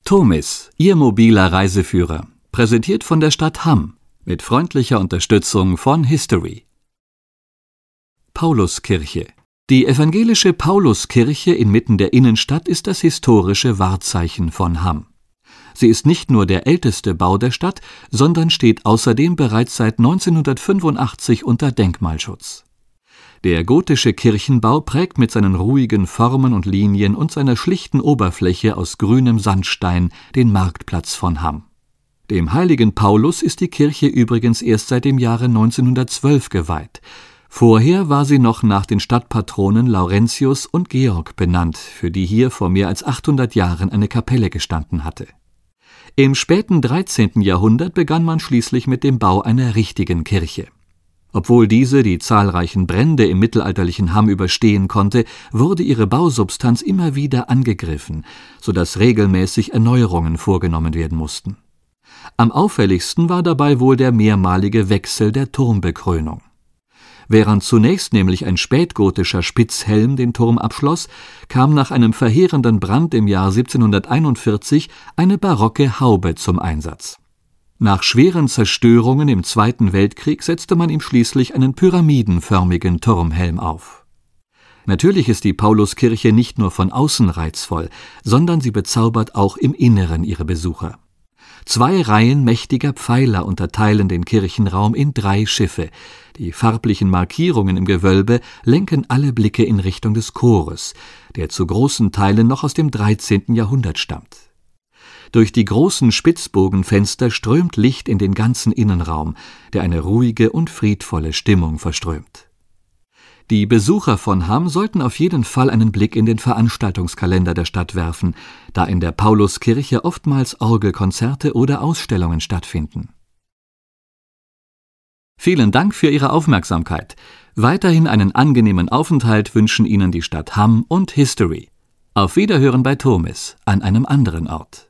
Tomis, Ihr mobiler Reiseführer, präsentiert von der Stadt Hamm, mit freundlicher Unterstützung von History. Pauluskirche. Die evangelische Pauluskirche inmitten der Innenstadt ist das historische Wahrzeichen von Hamm. Sie ist nicht nur der älteste Bau der Stadt, sondern steht außerdem bereits seit 1985 unter Denkmalschutz. Der gotische Kirchenbau prägt mit seinen ruhigen Formen und Linien und seiner schlichten Oberfläche aus grünem Sandstein den Marktplatz von Hamm. Dem heiligen Paulus ist die Kirche übrigens erst seit dem Jahre 1912 geweiht. Vorher war sie noch nach den Stadtpatronen Laurentius und Georg benannt, für die hier vor mehr als 800 Jahren eine Kapelle gestanden hatte. Im späten 13. Jahrhundert begann man schließlich mit dem Bau einer richtigen Kirche. Obwohl diese die zahlreichen Brände im mittelalterlichen Hamm überstehen konnte, wurde ihre Bausubstanz immer wieder angegriffen, sodass regelmäßig Erneuerungen vorgenommen werden mussten. Am auffälligsten war dabei wohl der mehrmalige Wechsel der Turmbekrönung. Während zunächst nämlich ein spätgotischer Spitzhelm den Turm abschloss, kam nach einem verheerenden Brand im Jahr 1741 eine barocke Haube zum Einsatz. Nach schweren Zerstörungen im Zweiten Weltkrieg setzte man ihm schließlich einen pyramidenförmigen Turmhelm auf. Natürlich ist die Pauluskirche nicht nur von außen reizvoll, sondern sie bezaubert auch im Inneren ihre Besucher. 2 Reihen mächtiger Pfeiler unterteilen den Kirchenraum in 3 Schiffe. Die farblichen Markierungen im Gewölbe lenken alle Blicke in Richtung des Chores, der zu großen Teilen noch aus dem 13. Jahrhundert stammt. Durch die großen Spitzbogenfenster strömt Licht in den ganzen Innenraum, der eine ruhige und friedvolle Stimmung verströmt. Die Besucher von Hamm sollten auf jeden Fall einen Blick in den Veranstaltungskalender der Stadt werfen, da in der Pauluskirche oftmals Orgelkonzerte oder Ausstellungen stattfinden. Vielen Dank für Ihre Aufmerksamkeit. Weiterhin einen angenehmen Aufenthalt wünschen Ihnen die Stadt Hamm und History. Auf Wiederhören bei Tomis, an einem anderen Ort.